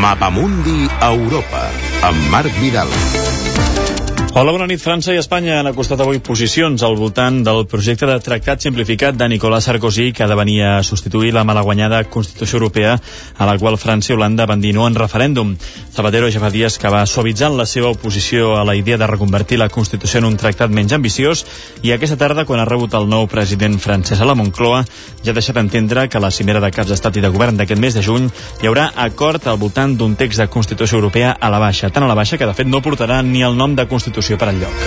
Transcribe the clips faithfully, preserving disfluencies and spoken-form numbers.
Mapamundi Europa, amb Marc Vidal. Hola, bona nit. França i Espanya han acostat avui posicions al voltant del projecte de tractat simplificat de Nicolas Sarkozy, que ha de venir a substituir la malaguanyada Constitució Europea, a la qual França i Holanda van dir no en referèndum. Zapatero ja fa dies que va suavitzant la seva oposició a la idea de reconvertir la Constitució en un tractat menys ambiciós, i aquesta tarda, quan ha rebut el nou president francès a la Moncloa, ja ha deixat entendre que a la cimera de caps d'estat i de govern d'aquest mes de juny hi haurà acord al voltant d'un text de Constitució Europea a la baixa, tan a la baixa que de fet no portarà ni el nom de Constitució per enlloc.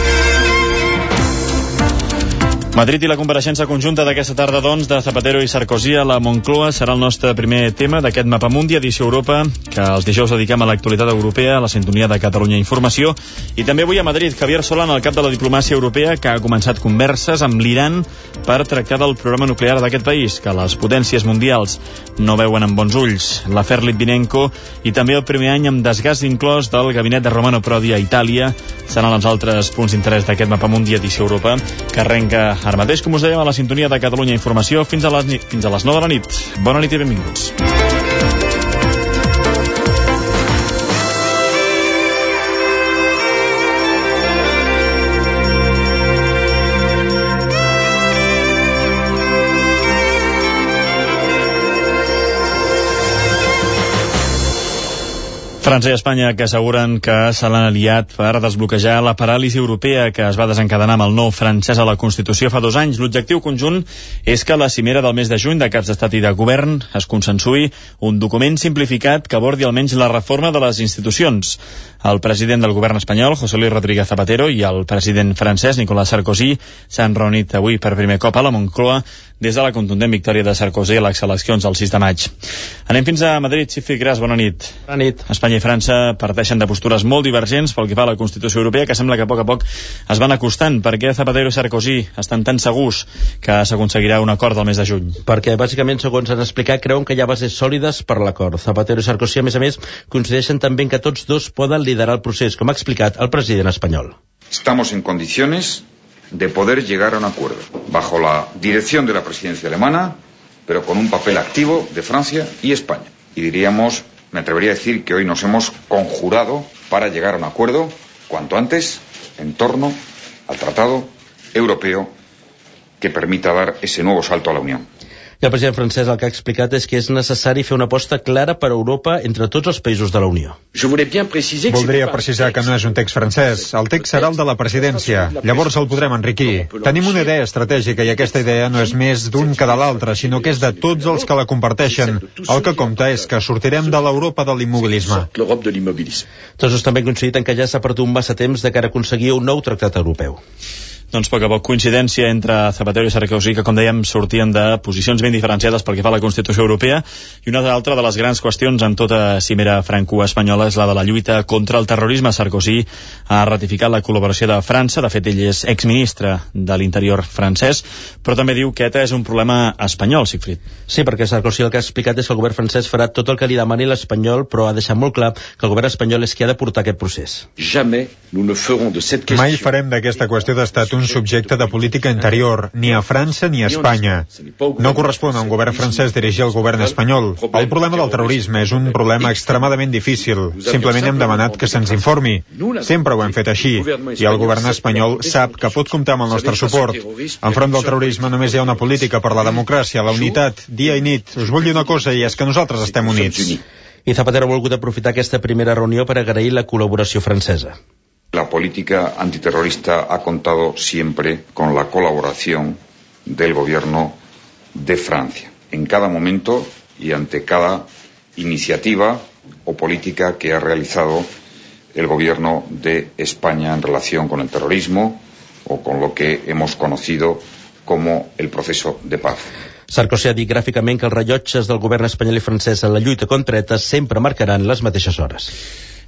Madrid i la compareixença conjunta d'aquesta tarda, doncs, de Zapatero i Sarkozy a la Moncloa serà el nostre primer tema d'aquest Mapamundi, edició Europa, que els dijous dediquem a l'actualitat europea, a la sintonia de Catalunya Informació. I també avui a Madrid, Javier Solana, el cap de la diplomàcia europea, que ha començat converses amb l'Iran per tractar del programa nuclear d'aquest país, que les potències mundials no veuen amb bons ulls. L'afer Litvinenko i també el primer any amb desgast inclòs del gabinet de Romano Prodi a Itàlia seran els altres punts d'interès d'aquest Mapamundi, edició Europa, que arrenca ara mateix, com us dèiem, a la sintonia de Catalunya Informació fins a les, fins a les nou de la nit. Bona nit i benvinguts. França i Espanya, que asseguren que se l'han aliat per desbloquejar la paràlisi europea que es va desencadenar amb el no francès a la Constitució fa dos anys. L'objectiu conjunt és que la cimera del mes de juny de caps d'estat i de govern es consensuï un document simplificat que abordi almenys la reforma de les institucions. El president del govern espanyol, José Luis Rodríguez Zapatero, i el president francès, Nicolas Sarkozy, s'han reunit avui per primer cop a la Moncloa des de la contundent victòria de Sarkozy a les eleccions del sis de maig. Anem fins a Madrid. Xifri Gras, bona nit. Bona nit. Espanya i França parteixen de postures molt divergents pel que fa a la Constitució Europea, que sembla que a poc a poc es van acostant. Per què Zapatero i Sarkozy estan tan segurs que s'aconseguirà un acord al mes de juny? Perquè, bàsicament, segons han explicat, creuen que hi ha bases sòlides per l'acord. Zapatero i Sarkozy, a més a més, coincideixen també que tots dos poden liderar el procés, com ha explicat el president espanyol. Estamos en condiciones de poder llegar a un acuerdo, bajo la dirección de la presidencia alemana, pero con un papel activo de Francia y España. Y diríamos, me atrevería a decir que hoy nos hemos conjurado para llegar a un acuerdo cuanto antes en torno al Tratado Europeo que permita dar ese nuevo salto a la Unión. I el president francès el que ha explicat és que és necessari fer una aposta clara per Europa entre tots els països de la Unió. Voldria precisar que no és un text francès. El text serà el de la presidència. Llavors el podrem enriquir. Tenim una idea estratègica i aquesta idea no és més d'un que de l'altre, sinó que és de tots els que la comparteixen. El que compta és que sortirem de l'Europa de l'immobilisme. Tots dos també han coincidit en que ja s'ha perdut massa temps de cara a aconseguir un nou tractat europeu. Doncs poc a poc coincidència entre Zapatero i Sarkozy, que, com dèiem, sortien de posicions ben diferenciades pel que fa a la Constitució Europea, i una altra de les grans qüestions en tota cimera franco-espanyola és la de la lluita contra el terrorisme. Sarkozy ha ratificat la col·laboració de França, de fet ell és exministre de l'Interior francès, però també diu que ETA és un problema espanyol, Sigfrid. Sí, perquè Sarkozy el que ha explicat és que el govern francès farà tot el que li demani l'espanyol, però ha deixat molt clar que el govern espanyol és qui ha de portar aquest procés. Mai farem d'aquesta qüestió d'estat un subjecte de política interior, ni a França ni a Espanya. No correspon a un govern francès dirigir el govern espanyol. El problema del terrorisme és un problema extremadament difícil. Simplement hem demanat que se'ns informi. Sempre ho hem fet així. I el govern espanyol sap que pot comptar amb el nostre suport. Enfront del terrorisme només hi ha una política per la democràcia, la unitat, dia i nit. Us vull dir una cosa, i és que nosaltres estem units. I Zapatero ha volgut aprofitar aquesta primera reunió per agrair la col·laboració francesa. La política antiterrorista ha contado siempre con la colaboración del gobierno de Francia, en cada momento y ante cada iniciativa o política que ha realizado el gobierno de España en relación con el terrorismo o con lo que hemos conocido como el proceso de paz. Sarkozy ha dit gràficament que els rellotges del govern espanyol i francès en la lluita contra ETA sempre marcaran les mateixes hores.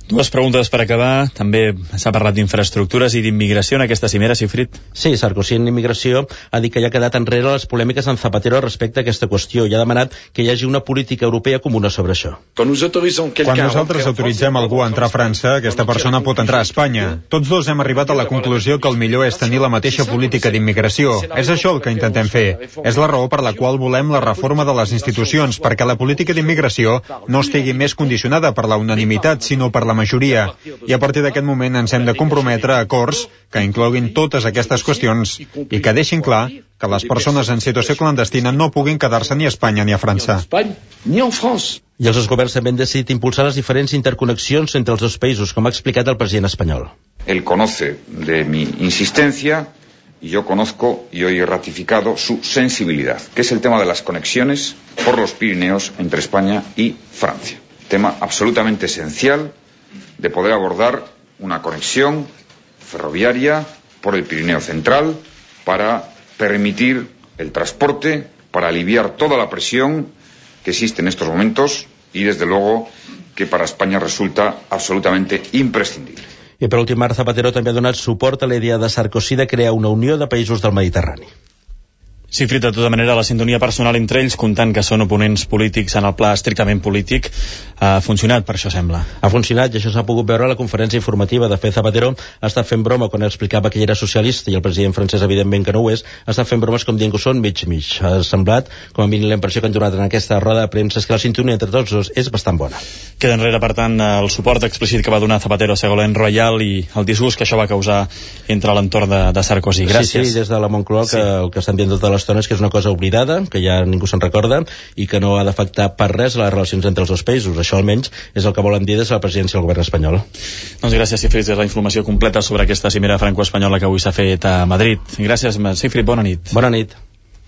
Dues preguntes per acabar. També s'ha parlat d'infraestructures i d'immigració en aquesta cimera, Sigfrid. Sí, Sarkozy en immigració ha dit que ja ha quedat enrere les polèmiques amb Zapatero respecte a aquesta qüestió i ha demanat que hi hagi una política europea comuna sobre això. Quan nosaltres autoritzem algú a entrar a França, aquesta persona pot entrar a Espanya. Tots dos hem arribat a la conclusió que el millor és tenir la mateixa política d'immigració. És això el que intentem fer. És la raó per la qual volem la reforma de les institucions, perquè la política d'immigració no estigui més condicionada per la unanimitat, sinó per la majoria. I a partir d'aquest moment ens hem de comprometre a acords que incloguin totes aquestes qüestions i que deixin clar que les persones en situació clandestina no puguin quedar-se ni a Espanya ni a França. I els dos governs també han decidit impulsar les diferents interconnexions entre els dos països, com ha explicat el president espanyol. Él conoce de mi insistencia y yo conozco y hoy he ratificado su sensibilidad, que es el tema de las conexiones por los Pirineos entre España y Francia. Tema absolutamente esencial de poder abordar una conexión ferroviaria por el Pirineo Central para permitir el transporte, para aliviar toda la presión que existe en estos momentos y, desde luego, que para España resulta absolutamente imprescindible. I per últim, Zapatero també ha donat suport a la idea de Sarkozy de crear una unió de països del Mediterrani. Sigfrid, de tota manera, la sintonia personal entre ells, comptant que són oponents polítics en el pla estrictament polític, ha funcionat, per això sembla. Ha funcionat, i això s'ha pogut veure a la conferència informativa. De fet, Zapatero ha estat fent broma quan explicava que ell era socialista, i el president francès, evidentment que no ho és, ha estat fent bromes com dient que són mig-mig. Ha semblat, com a mínim la impressió que han donat en aquesta roda de premsa, és que la sintonia entre tots dos és bastant bona. Queda enrere, per tant, el suport explícit que va donar Zapatero a Ségolène Royal i el disgust que això va causar entre l'entorn de, de Sarkozy. Gràcies. Sí, sí, des de la Moncloa, que sí. El que estan dient tota l'estona és que és una cosa oblidada, que ja ningú se'n recorda i que no ha d'afectar per res les relacions entre els dos països. Això almenys és el que volen dir des de la presidència del govern espanyol. Doncs gràcies, Sigfrid, és la informació completa sobre aquesta cimera franco-espanyola que avui s'ha fet a Madrid. Gràcies, Sigfrid, bona nit. Bona nit.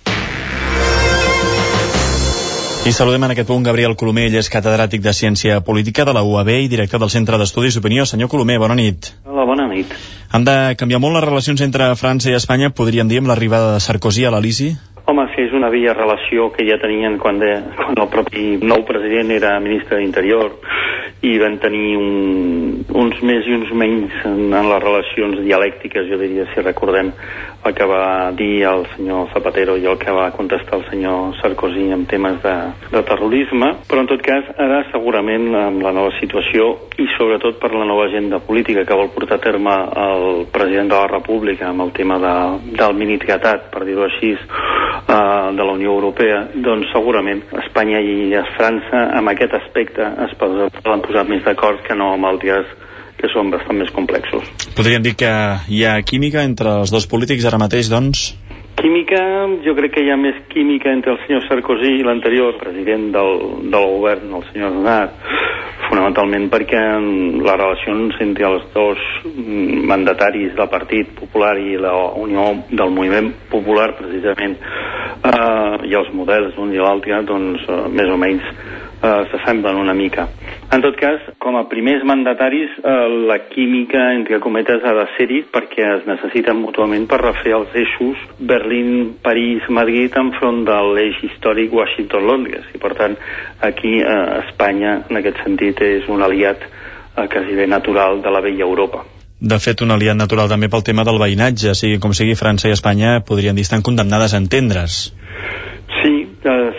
I saludem en aquest punt Gabriel Colomer, ell és catedràtic de Ciència Política de la U A B i director del Centre d'Estudis d'Opinió. Senyor Colomer, bona nit. Hola, bona nit. Han de canviar molt les relacions entre França i Espanya, podríem dir, amb l'arribada de Sarkozy a l'Elisi? Home, sí, és una vella relació que ja tenien quan, de, quan el propi nou president era ministre d'Interior i van tenir un, uns més i uns menys en, en les relacions dialèctiques, jo diria, si recordem el que va dir el senyor Zapatero i el que va contestar el senyor Sarkozy en temes de, de terrorisme, però en tot cas ara segurament amb la nova situació i sobretot per la nova agenda política que vol portar a terme el president de la República amb el tema de, del mini-tratat, per dir-ho així, uh, de la Unió Europea, doncs segurament Espanya i França en aquest aspecte es poden posar més d'acord que no amb altres que són bastant més complexos. Podríem dir que hi ha química entre els dos polítics ara mateix, doncs? Química, jo crec que hi ha més química entre el senyor Sarkozy i l'anterior president del, del govern, el senyor Aznar, fonamentalment perquè les relacions entre els dos mandataris del Partit Popular i la Unió del Moviment Popular, precisament, eh, i els models d'un i l'altre, doncs, eh, més o menys, eh, s'assemblen una mica. En tot cas, com a primers mandataris, eh, la química, entre cometes, ha de ser-hi perquè es necessiten mútuament per refer els eixos Berlín, París, Madrid enfront de l'eix històric Washington-Londres. I, per tant, aquí eh, Espanya, en aquest sentit, és un aliat eh, quasi bé natural de la vella Europa. De fet, un aliat natural també pel tema del veïnatge. Sigui com sigui, França i Espanya podrien dir estan condemnades a entendre's. Sí, eh,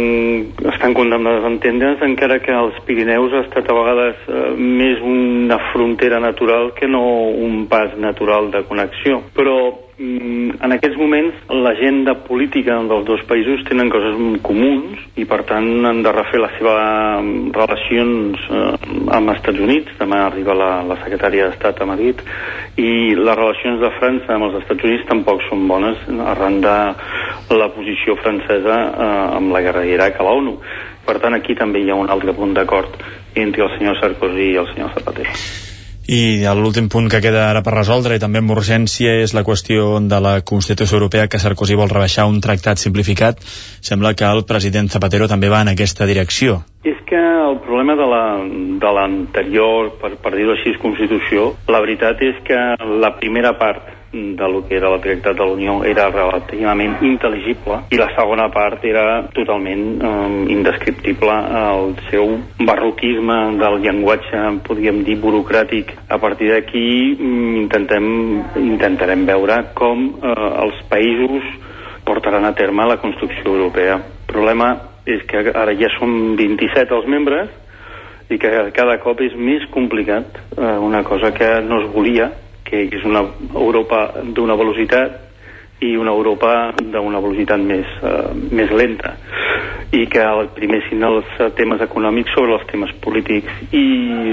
estan condemnades a entendre's, encara que els Pirineus ha estat a vegades eh, més una frontera natural que no un pas natural de connexió. Però mm, en aquests moments l'agenda política dels dos països tenen coses comuns i per tant han de refer les seves relacions eh, amb els Estats Units. Demà arriba la, la secretària d'Estat a Madrid i les relacions de França amb els Estats Units tampoc són bones arran de la posició francesa eh, amb la guerra d'Iraq a l'ONU. Per tant, aquí també hi ha un altre punt d'acord entre el senyor Sarkozy i el senyor Zapatero. I l'últim punt que queda ara per resoldre, i també amb urgència, és la qüestió de la Constitució Europea, que Sarkozy vol rebaixar un tractat simplificat. Sembla que el president Zapatero també va en aquesta direcció. És que el problema de la, de l'anterior, per, per dir-ho així, Constitució, la veritat és que la primera part de lo que era el Tractat de la Unió era relativament intel·ligible i la segona part era totalment eh, indescriptible. El seu barroquisme del llenguatge, podríem dir, burocràtic. A partir d'aquí intentem, intentarem veure com eh, els països portaran a terme la construcció europea. El problema és que ara ja som vint-i-set els membres i que cada cop és més complicat, eh, una cosa que no es volia, que és una Europa d'una velocitat i una Europa d'una velocitat més, uh, més lenta, i que primessin els temes econòmics sobre els temes polítics, i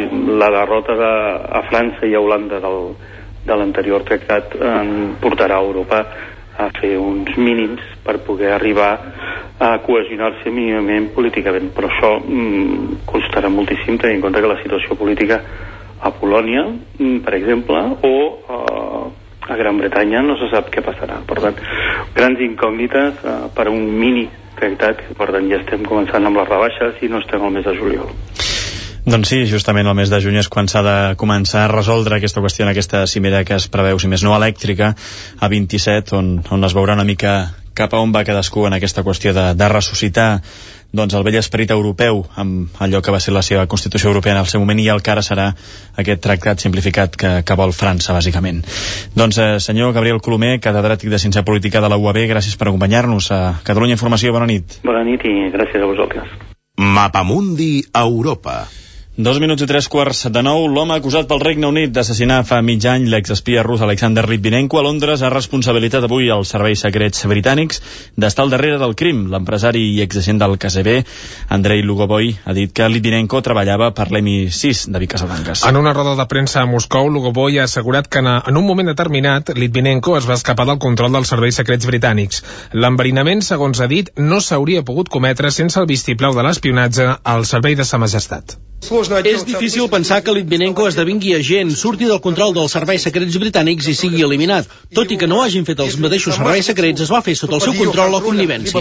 la derrota de, a França i a Holanda del, de l'anterior tractat eh, portarà a Europa a fer uns mínims per poder arribar a cohesionar-se mínimament políticament, però això mm, costarà moltíssim, tenint en compte que la situació política a Polònia, per exemple, o uh, a Gran Bretanya no se sap què passarà. Per tant, grans incògnites uh, per a un mini tractat, per tant ja estem començant amb les rebaixes i no estem al mes de juliol. Doncs sí, justament el mes de juny és quan s'ha de començar a resoldre aquesta qüestió en aquesta cimera que es preveu, si més no elèctrica, a vint-i-set, on, on es veurà una mica cap a on va cadascú en aquesta qüestió de, de ressuscitar doncs el vell esperit europeu amb allò que va ser la seva Constitució Europea en el seu moment i el que ara serà aquest tractat simplificat que, que vol França, bàsicament. Doncs, eh, senyor Gabriel Colomer, catedràtic de Ciència Política de la U A B, gràcies per acompanyar-nos a Catalunya Informació. Bona nit. Bona nit i gràcies a vosaltres. Mapamundi Europa. Dos minuts i tres quarts de nou. L'home acusat pel Regne Unit d'assassinar fa mig any l'exespia rus Alexander Litvinenko a Londres ha responsabilitat avui els serveis secrets britànics d'estar al darrere del crim. L'empresari i exagent del K G B, Andrei Lugovoy, ha dit que Litvinenko treballava per l'M I sis de Casablanca. En una roda de premsa a Moscou, Lugovoy ha assegurat que en un moment determinat Litvinenko es va escapar del control dels serveis secrets britànics. L'enverinament, segons ha dit, no s'hauria pogut cometre sense el vistiplau de l'espionatge al servei de Sa Majestat. És difícil pensar que Litvinenko esdevingui agent, surti del control dels serveis secrets britànics i sigui eliminat. Tot i que no hagin fet els mateixos serveis secrets, es va fer sota el seu control o connivència.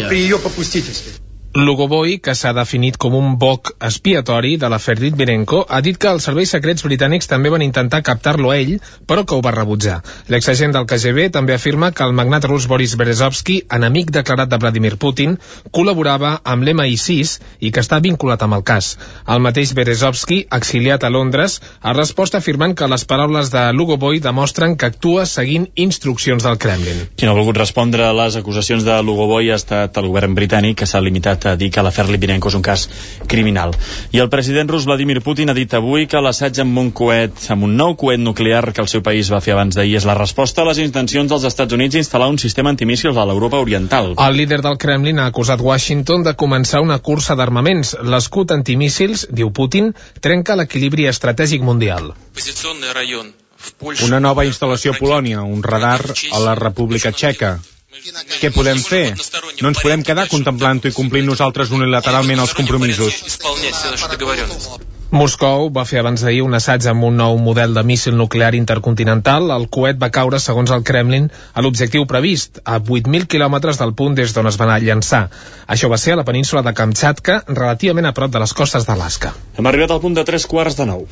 Lugovoy, que s'ha definit com un boc expiatori de l'afer Litvinenko, ha dit que els serveis secrets britànics també van intentar captar-lo a ell, però que ho va rebutjar. L'exagent del K G B també afirma que el magnat rus Boris Berezovsky, enemic declarat de Vladimir Putin, col·laborava amb l'M I sis i que està vinculat amb el cas. El mateix Berezovsky, exiliat a Londres, ha respost afirmant que les paraules de Lugovoy demostren que actua seguint instruccions del Kremlin. Qui no ha volgut respondre a les acusacions de Lugovoy ha estat el govern britànic, que s'ha limitat a dir que l'afer Litvinenko és un cas criminal. I el president rus Vladimir Putin ha dit avui que l'assaig amb un coet, amb un nou coet nuclear que el seu país va fer abans d'ahir, és la resposta a les intencions dels Estats Units d'instal·lar un sistema antimíssils a l'Europa oriental. El líder del Kremlin ha acusat Washington de començar una cursa d'armaments. L'escut antimíssils, diu Putin, trenca l'equilibri estratègic mundial. Una nova instal·lació a Polònia, un radar a la República Txeca. Què podem fer? No ens podem quedar contemplant-ho i complint nosaltres unilateralment els compromisos. Moscou va fer abans d'ahir un assaig amb un nou model de míssil nuclear intercontinental. El coet va caure, segons el Kremlin, a l'objectiu previst, a vuit mil quilòmetres del punt des d'on es va anar a llançar. Això va ser a la península de Kamchatka, relativament a prop de les costes d'Alaska. Hem arribat al punt de tres quarts de nou.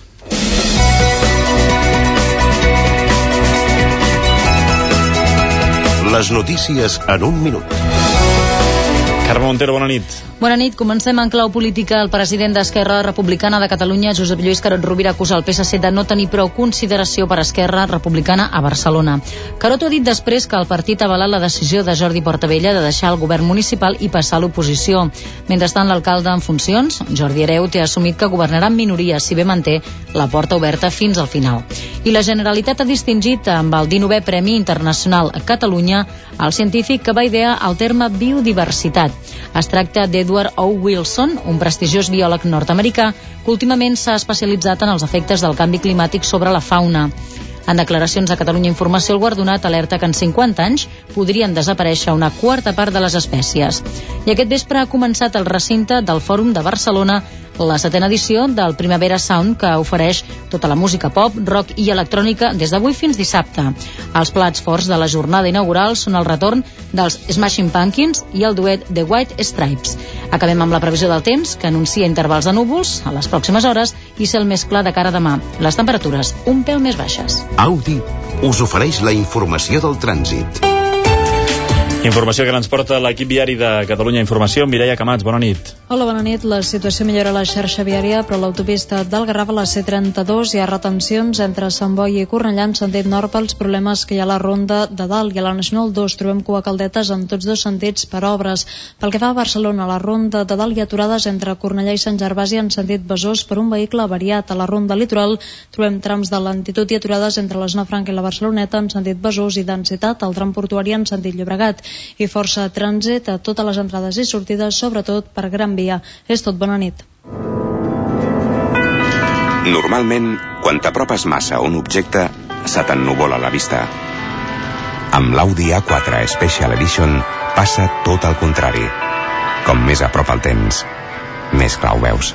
Les notícies en un minut. Carme Montero, bona nit. Bona nit. Comencem en clau política. El president d'Esquerra Republicana de Catalunya, Josep Lluís Carod Rovira, acusa el P S C de no tenir prou consideració per Esquerra Republicana a Barcelona. Carod ha dit després que el partit ha avalat la decisió de Jordi Portabella de deixar el govern municipal i passar a l'oposició. Mentrestant, l'alcalde en funcions, Jordi Hereu, té assumit que governarà en minoria, si bé manté la porta oberta fins al final. I la Generalitat ha distingit amb el dinovè Premi Internacional a Catalunya el científic que va idear el terme biodiversitat. Es tracta d'Edward O. Wilson, un prestigiós biòleg nord-americà que últimament s'ha especialitzat en els efectes del canvi climàtic sobre la fauna. En declaracions a Catalunya Informació, el guardonat alerta que en cinquanta anys podrien desaparèixer una quarta part de les espècies. I aquest vespre ha començat el recinte del Fòrum de Barcelona la setena edició del Primavera Sound, que ofereix tota la música pop, rock i electrònica des d'avui fins dissabte. Els plats forts de la jornada inaugural són el retorn dels Smashing Pumpkins i el duet The White Stripes. Acabem amb la previsió del temps, que anuncia intervals de núvols a les pròximes hores i cel més clar de cara a demà. Les temperatures un pèl més baixes. Audi us ofereix la informació del trànsit. Informació que ens porta l'equip viari de Catalunya Informació. Mireia Camats, bona nit. Hola, bona nit. La situació millora a la xarxa viària, però a l'autopista del Garraf a la C trenta-dos hi ha retencions entre Sant Boi i Cornellà en sentit nord pels problemes que hi ha a la ronda de dalt, i a la Nacional dos trobem cua caldetes en tots dos sentits per obres. Pel que fa a Barcelona, a la ronda de dalt hi ha aturades entre Cornellà i Sant Gervasi en sentit Besòs per un vehicle avariat. A la ronda litoral trobem trams de lentitud i aturades entre la Zona Franca i la Barceloneta en sentit Besòs i densitat al tram portuari en sentit Llobregat, i força trànsit a totes les entrades i sortides, sobretot per Gran Via. És tot, bona nit. Normalment, quan t'apropes massa a un objecte, se t'ennuvola la vista. Amb l'Audi A quatre Special Edition passa tot el contrari. Com més a prop el tens, més clar ho veus.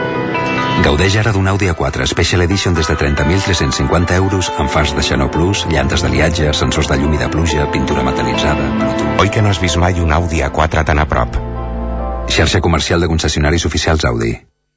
Gaudeix ara d'un Audi A quatre Special Edition des de trenta mil tres-cents cinquanta euros amb fars de Xenó Plus, llantes d'aliatge, sensors de llum i de pluja, pintura metal·litzada... Oi que no has vist mai un Audi A quatre tan a prop? Xarxa comercial de concessionaris oficials Audi.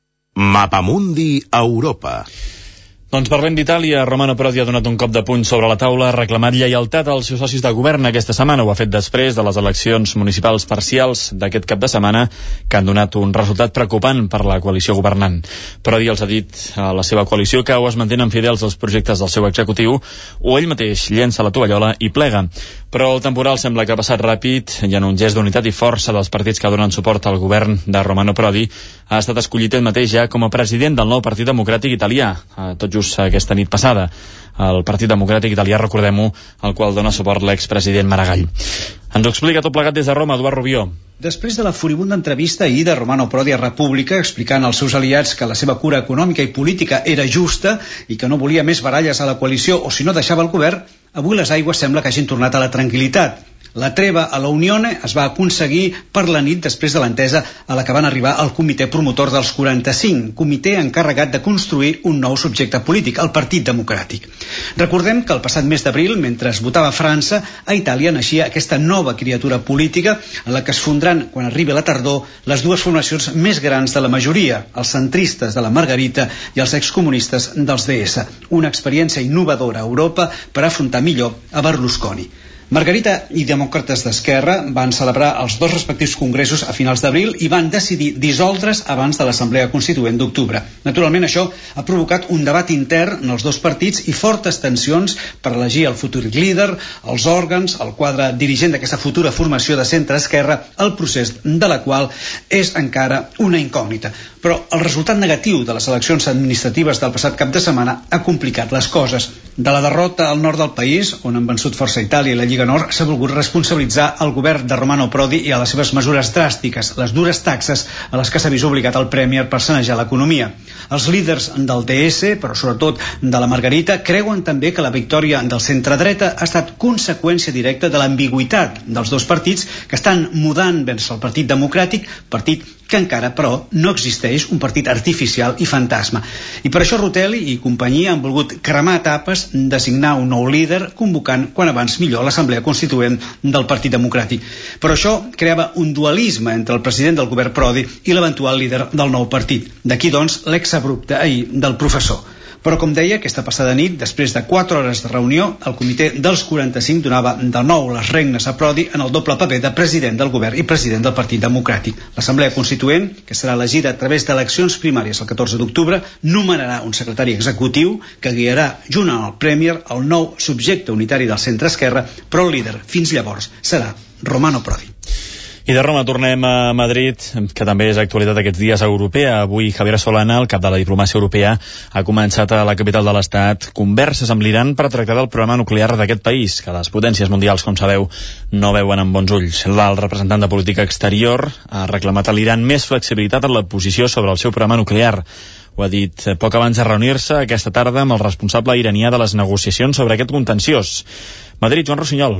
Mapamundi Europa. Doncs parlem d'Itàlia. Romano Prodi ha donat un cop de puny sobre la taula, ha reclamat lleialtat als seus socis de govern aquesta setmana. Ho ha fet després de les eleccions municipals parcials d'aquest cap de setmana, que han donat un resultat preocupant per la coalició governant. Prodi els ha dit a la seva coalició que o es mantenen fidels als projectes del seu executiu o ell mateix llença la tovallola i plega. Però el temporal sembla que ha passat ràpid i en un gest d'unitat i força dels partits que donen suport al govern de Romano Prodi ha estat escollit ell mateix ja com a president del nou Partit Democràtic Italià, tot just aquesta nit passada. El Partit Democràtic Italià, recordem-ho, al qual dona suport l'expresident Maragall. Ens ho explica tot plegat des de Roma, Eduard Rubió. Després de la furibunda entrevista ahir de Romano Prodi a República explicant als seus aliats que la seva cura econòmica i política era justa i que no volia més baralles a la coalició o si no deixava el govern, avui les aigües sembla que hagin tornat a la tranquil·litat. La treva a la Unione es va aconseguir per la nit després de l'entesa a la que van arribar al comitè promotor dels quaranta-cinc, comitè encarregat de construir un nou subjecte polític, el Partit Democràtic. Recordem que el passat mes d'abril, mentre es votava a França, a Itàlia naixia aquesta nova criatura política en la que es fondran, quan arribi la tardor, les dues formacions més grans de la majoria, els centristes de la Margarita i els excomunistes dels D S. Una experiència innovadora a Europa per afrontar millor a Berlusconi. Margarita i demòcrates d'Esquerra van celebrar els dos respectius congressos a finals d'abril i van decidir dissoldre's abans de l'Assemblea Constituent d'octubre. Naturalment, això ha provocat un debat intern en els dos partits i fortes tensions per elegir el futur líder, els òrgans, el quadre dirigent d'aquesta futura formació de centre-esquerra, el procés de la qual és encara una incògnita. Però el resultat negatiu de les eleccions administratives del passat cap de setmana ha complicat les coses. De la derrota al nord del país, on han vençut força Itàlia i la Lliga Nord, s'ha volgut responsabilitzar el govern de Romano Prodi i a les seves mesures dràstiques, les dures taxes a les que s'ha vist obligat el Premier per sanejar l'economia. Els líders del D S, però sobretot de la Margarita, creuen també que la victòria del centre-dreta ha estat conseqüència directa de l'ambigüitat dels dos partits que estan mudant vers el Partit Democràtic, partit que encara, però, no existeix, un partit artificial i fantasma. I per això Rutelli i companyia han volgut cremar etapes, designar un nou líder, convocant quan abans millor l'Assemblea Constituent del Partit Democràtic. Però això creava un dualisme entre el president del govern Prodi i l'eventual líder del nou partit. D'aquí, doncs, l'exabrupte ahir del professor. Però, com deia, aquesta passada nit, després de quatre hores de reunió, el comitè dels quaranta-cinc donava de nou les regnes a Prodi en el doble paper de president del govern i president del Partit Democràtic. L'Assemblea Constituent, que serà elegida a través d'eleccions primàries el catorze d'octubre, nomenarà un secretari executiu que guiarà, junt amb el Premier, el nou subjecte unitari del centre-esquerra, però el líder, fins llavors, serà Romano Prodi. I de Roma tornem a Madrid, que també és actualitat aquests dies europea. Avui Javier Solana, el cap de la diplomàcia europea, ha començat a la capital de l'Estat converses amb l'Iran per tractar del programa nuclear d'aquest país, que les potències mundials, com sabeu, no veuen amb bons ulls. L'alt representant de política exterior ha reclamat a l'Iran més flexibilitat en la posició sobre el seu programa nuclear. Ho ha dit poc abans de reunir-se aquesta tarda amb el responsable iranià de les negociacions sobre aquest contenciós. Madrid, Joan Rossinyol.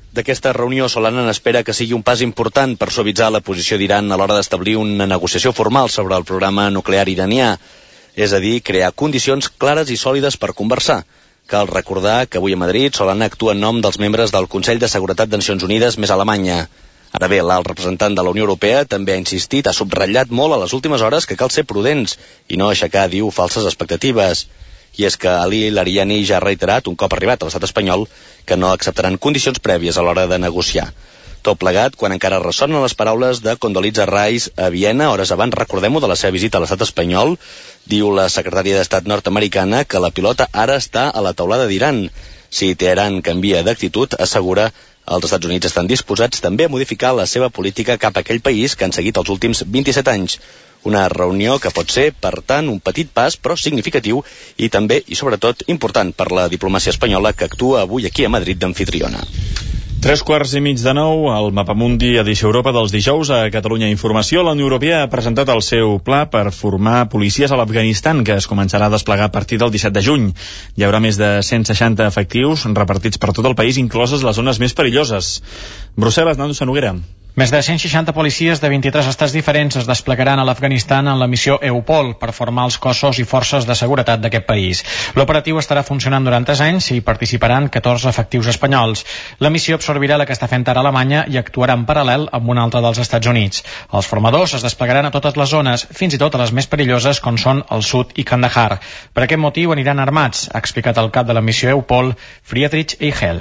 d'aquesta reunió, Solana n'espera que sigui un pas important per suavitzar la posició d'Iran a l'hora d'establir una negociació formal sobre el programa nuclear iranià, és a dir, crear condicions clares i sòlides per conversar. Cal recordar que avui a Madrid Solana actua en nom dels membres del Consell de Seguretat de Nacions Unides més Alemanya. Ara bé, l'alt representant de la Unió Europea també ha insistit, ha subratllat molt a les últimes hores que cal ser prudents i no aixecar, diu, falses expectatives. I és que Ali Larijani ja ha reiterat, un cop arribat a l'estat espanyol, que no acceptaran condicions prèvies a l'hora de negociar. Tot plegat, quan encara ressonen les paraules de Condoleezza Rice a Viena, hores abans, recordem-ho, de la seva visita a l'estat espanyol, diu la secretària d'Estat nord-americana que la pilota ara està a la teulada d'Iran. Si Teheran canvia d'actitud, assegura, els Estats Units estan disposats també a modificar la seva política cap a aquell país que han seguit els últims vint-i-set anys. Una reunió que pot ser, per tant, un petit pas, però significatiu, i també, i sobretot, important per la diplomàcia espanyola que actua avui aquí a Madrid d'anfitriona. Tres quarts i mig de nou, al Mapamundi edició Europa dels dijous a Catalunya Informació. La Unió Europea ha presentat el seu pla per formar policies a l'Afganistan, que es començarà a desplegar a partir del disset de juny. Hi haurà més de cent seixanta efectius repartits per tot el país, incloses les zones més perilloses. Brussel·les, Nando Sanoguera. Més de cent seixanta policies de vint-i-tres estats diferents es desplegaran a l'Afganistan en la missió EUPOL per formar els cossos i forces de seguretat d'aquest país. L'operatiu estarà funcionant durant tres anys i hi participaran catorze efectius espanyols. La missió absorbirà la que està fent ara Alemanya i actuarà en paral·lel amb una altra dels Estats Units. Els formadors es desplegaran a totes les zones, fins i tot a les més perilloses com són el sud i Kandahar. Per aquest motiu aniran armats, ha explicat el cap de la missió EUPOL, Friedrich Eichel.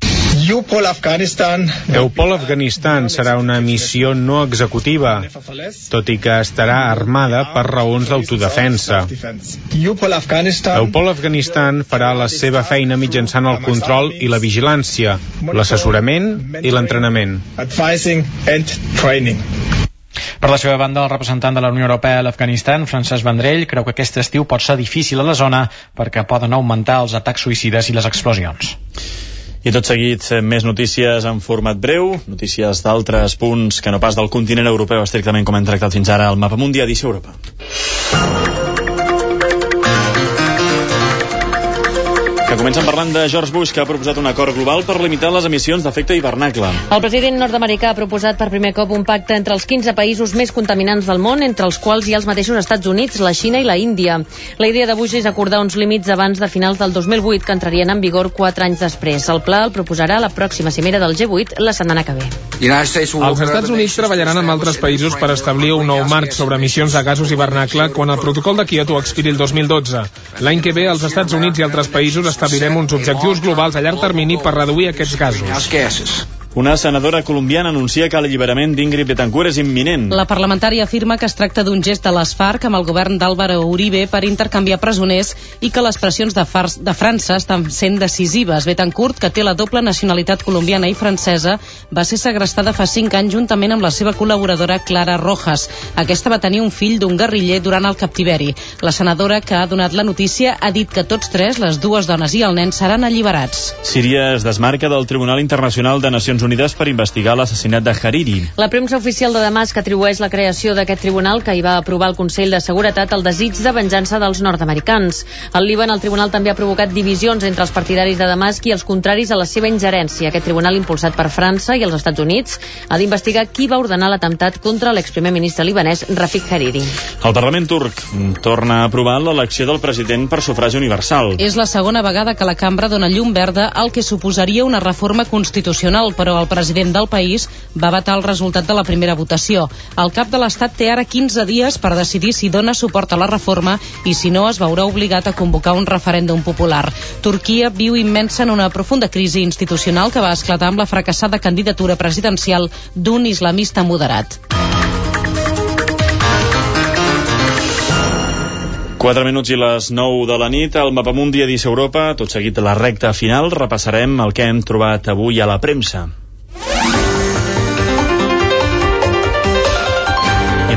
EUPOL Afganistan. EUPOL Afganistan serà una missió no executiva, tot i que estarà armada per raons d'autodefensa. EUPOL Afganistan. EUPOL Afganistan farà la seva feina mitjançant el control i la vigilància, l'assessorament i l'entrenament. Advising and training. Per la seva banda, el representant de la Unió Europea a l'Afganistan, Francesc Vendrell, creu que aquest estiu pot ser difícil a la zona perquè poden augmentar els atacs suïcides i les explosions. I tot seguit, més notícies en format breu, notícies d'altres punts que no pas del continent europeu, estrictament com hem tractat fins ara al Mapamundi edició Europa. Que comencen parlant de George Bush, que ha proposat un acord global per limitar les emissions d'efecte hivernacle. El president nord-americà ha proposat per primer cop un pacte entre els quinze països més contaminants del món, entre els quals hi ha els mateixos Estats Units, la Xina i la Índia. La idea de Bush és acordar uns límits abans de finals del dos mil vuit, que entrarien en vigor quatre anys després. El pla el proposarà la pròxima cimera del G vuit la setmana que ve. Els Estats Units treballaran amb altres països per establir un nou marc sobre emissions de gasos hivernacle quan el protocol de Kyoto expiri el dos mil dotze. L'any que ve, els Estats Units i altres països establirem uns objectius globals a llarg termini per reduir aquests gasos. Una senadora colombiana anuncia que l'alliberament d'Ingrid Betancourt és imminent. La parlamentària afirma que es tracta d'un gest de les FARC amb el govern d'Álvaro Uribe per intercanviar presoners i que les pressions de, Far de França estan sent decisives. Betancourt, que té la doble nacionalitat colombiana i francesa, va ser segrestada fa cinc anys juntament amb la seva col·laboradora Clara Rojas. Aquesta va tenir un fill d'un guerriller durant el captiveri. La senadora, que ha donat la notícia, ha dit que tots tres, les dues dones i el nen, seran alliberats. Síria es desmarca del Tribunal Internacional de Nacions Unides per investigar l'assassinat de Hariri. La premsa oficial de Damasc atribueix la creació d'aquest tribunal, que hi va aprovar el Consell de Seguretat, al desig de venjança dels nord-americans. Al Líban, el tribunal també ha provocat divisions entre els partidaris de Damasc i els contraris a la seva ingerència. Aquest tribunal, impulsat per França i els Estats Units, ha d'investigar qui va ordenar l'atemptat contra l'exprimer ministre libanès Rafik Hariri. El Parlament turc torna a aprovar l'elecció del president per sufragi universal. És la segona vegada que la cambra dona llum verda al que suposaria una reforma constitucional, però el president del país va vetar el resultat de la primera votació. El cap de l'Estat té ara quinze dies per decidir si dona suport a la reforma i si no es veurà obligat a convocar un referèndum popular. Turquia viu immensa en una profunda crisi institucional que va esclatar amb la fracassada candidatura presidencial d'un islamista moderat. quatre minuts i les nou de la nit, al Mapamundi edició Europa, tot seguit la recta final, repassarem el que hem trobat avui a la premsa.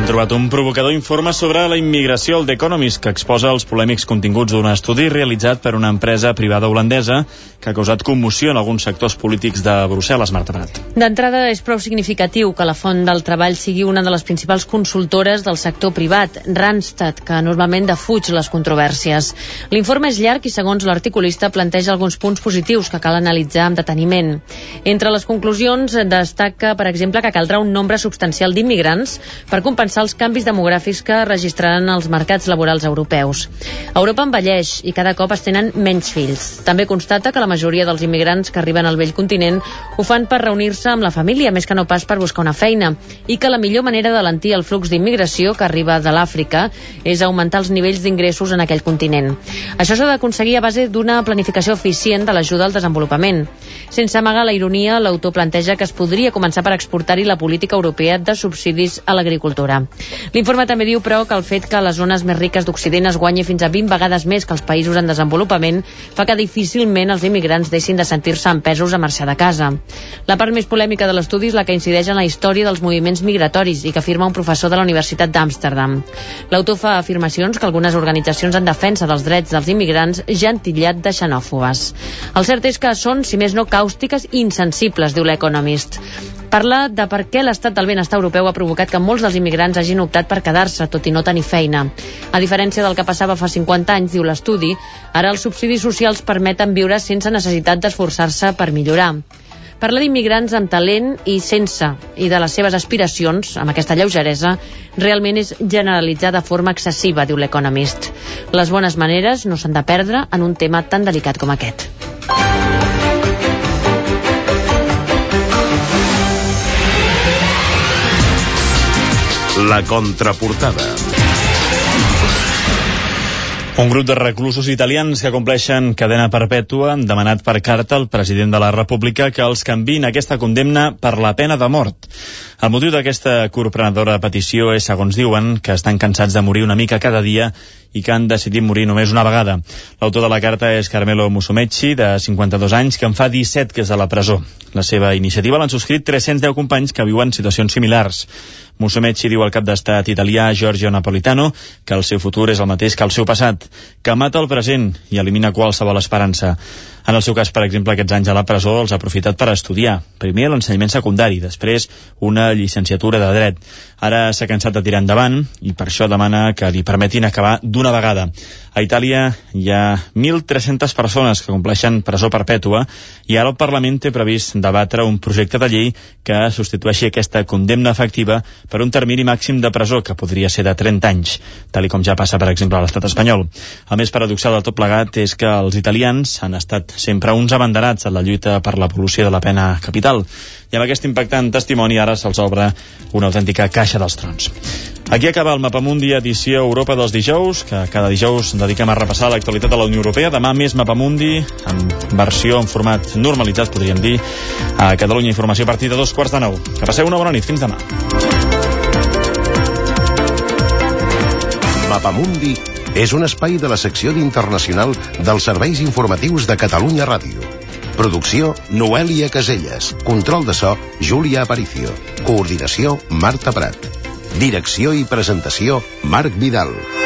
Hem trobat un provocador informe sobre la immigració, el The Economist, que exposa els polèmics continguts d'un estudi realitzat per una empresa privada holandesa que ha causat commoció en alguns sectors polítics de Brussel·les, Marta Prat. D'entrada, és prou significatiu que la Font del Treball sigui una de les principals consultores del sector privat, Randstad, que normalment defuig les controvèrsies. L'informe és llarg i, segons l'articulista, planteja alguns punts positius que cal analitzar amb deteniment. Entre les conclusions destaca, per exemple, que caldrà un nombre substancial d'immigrants per compensar els canvis demogràfics que registraran els mercats laborals europeus. Europa envelleix i cada cop es tenen menys fills. També constata que la majoria dels immigrants que arriben al vell continent ho fan per reunir-se amb la família, més que no pas per buscar una feina, i que la millor manera d'alentir el flux d'immigració que arriba de l'Àfrica és augmentar els nivells d'ingressos en aquell continent. Això s'ha d'aconseguir a base d'una planificació eficient de l'ajuda al desenvolupament. Sense amagar la ironia, l'autor planteja que es podria començar per exportar-hi la política europea de subsidis a l'agricultura. L'informe també diu, però, que el fet que les zones més riques d'Occident es guanyi fins a vint vegades més que els països en desenvolupament fa que difícilment els immigrants deixin de sentir-se empesos a marxar de casa. La part més polèmica de l'estudi és la que incideix en la història dels moviments migratoris i que afirma un professor de la Universitat d'Amsterdam. L'autor fa afirmacions que algunes organitzacions en defensa dels drets dels immigrants ja han titllat de xenòfobes. El cert és que són, si més no, càustiques i insensibles, diu l'Economist. Parla de per què l'estat del benestar europeu ha provocat que molts dels immigrants hagin optat per quedar-se, tot i no tenir feina. A diferència del que passava fa cinquanta anys, diu l'estudi, ara els subsidis socials permeten viure sense necessitat d'esforçar-se per millorar. Parlar d'immigrants amb talent i sense, i de les seves aspiracions, amb aquesta lleugeresa, realment és generalitzar de forma excessiva, diu l'Economist. Les bones maneres no s'han de perdre en un tema tan delicat com aquest. La contraportada. Un grup de reclusos italians que compleixen cadena perpètua han demanat per carta al president de la República que els canviïn aquesta condemna per la pena de mort. El motiu d'aquesta corprenedora petició és, segons diuen, que estan cansats de morir una mica cada dia i que han decidit morir només una vegada. L'autor de la carta és Carmelo Musumeci, de cinquanta-dos anys, que en fa disset que és a la presó. La seva iniciativa l'han subscrit tres-cents deu companys que viuen situacions similars. Musumeci diu al cap d'estat italià Giorgio Napolitano que el seu futur és el mateix que el seu passat, que mata el present i elimina qualsevol esperança. En el seu cas, per exemple, aquests anys a la presó els ha aprofitat per estudiar. Primer l'ensenyament secundari, després una llicenciatura de dret. Ara s'ha cansat de tirar endavant i per això demana que li permetin acabar d'una vegada. A Itàlia hi ha mil tres-centes persones que compleixen presó perpètua i ara el Parlament té previst debatre un projecte de llei que substitueixi aquesta condemna efectiva per un termini màxim de presó que podria ser de trenta anys, tal com ja passa, per exemple, a l'estat espanyol. El més paradoxal de tot plegat és que els italians han estat sempre uns abanderats en la lluita per l'abolició de la pena capital i amb aquest impactant testimoni ara se'ls obre una autèntica caixa dels trons. Aquí acaba el Mapamundi edició Europa dels dijous, que cada dijous dediquem a repassar l'actualitat de la Unió Europea. Demà més Mapamundi, en versió en format normalitzat, podríem dir, a Catalunya Informació a partir de dos quarts de nou. Que passeu una bona nit, fins demà. Mapamundi és un espai de la secció d'Internacional dels serveis informatius de Catalunya Ràdio. Producció, Noèlia Caselles. Control de so, Júlia Aparicio. Coordinació, Marta Prat. Direcció i presentació, Marc Vidal.